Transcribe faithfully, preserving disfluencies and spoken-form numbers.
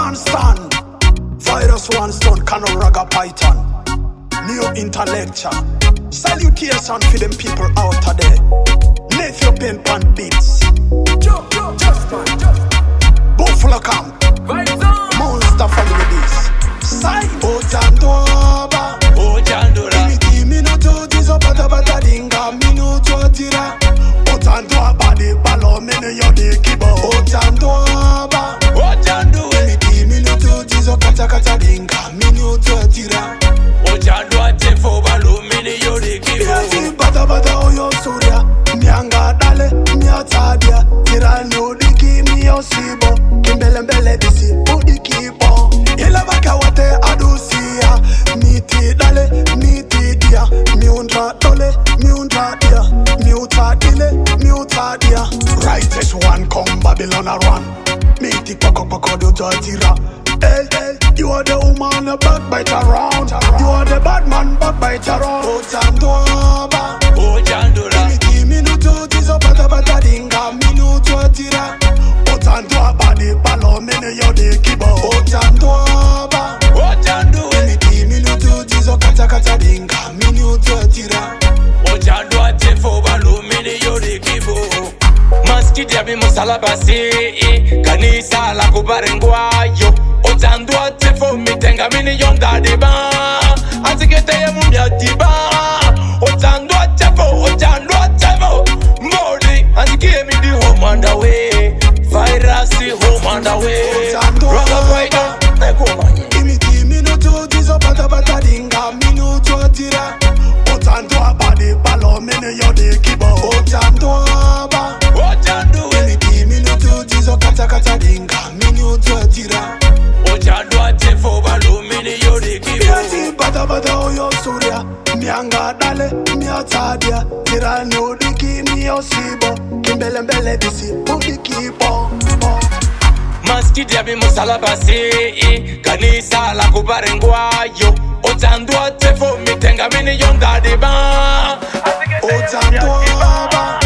one stand. Virus one stone, canon raga python. New intellectual. Salutation for them people out of there. Ethiopian pan beats. Buffalo camp. Monster family this. Side. Ojandoba. Ojandora. Imiti minuto tizo bata bata dinga minuto tira. Ojandoba de balo mene yode kibo. Ojandoba. Ojandua. Imiti minuto tizo kata kata dinga minuto tira. Ojandua tefo balo mene yode kibo. Yati bata bata oyo surya. Mianga dale miatadia. Tira nyodiki miyosibo. Kimbele mbele disi udikibo. Ila baka wate adusia. Miti dale miti dia. Miundra dole miundra dia. Miuta dile miuta dia. Righteous one come Babylon a run. Miti koko koko do tira. Hey, hey, you are the woman a backbite around. You are the bad man backbite around. Ojandoba. Ojandora. Imiti minuto tizo bata bata dinga minuto tira. Ojandoba de balo mene yode kibo. Ojandoba. Ojandua. Imiti minuto tizo kata kata dinga minuto tira. Ojandua tefo balo mene yode kibo. Maskidi ya bimusala basi. Kanisa la kubarengwayo. Ojandua tefo mitenga mini yonda diba. Atikete ye mumya diba. Ojandua tefo, ojandua tefo. Modi, atikie mi di home on the way. Virus home on the way. Rock rider, neko manye. Imiti minuto tizo bata bata dinga minuto tira. Ojandoba de balo mene yode kibo. Ojandoba. Ojandua. Imiti minuto tizo kata kata dinga minuto tira. Ojandua tefo balo mini yode kibo. Yati bata bata oyo surya. Mianga dale miatadia. Tira nyodiki miyosibo. Kimbele mbele disi udikibo. Maskidi ya bimusala basi. Kanisa la kubarengwayo. Ojandua tefo mitenga mini yonda diba. Ojandoba.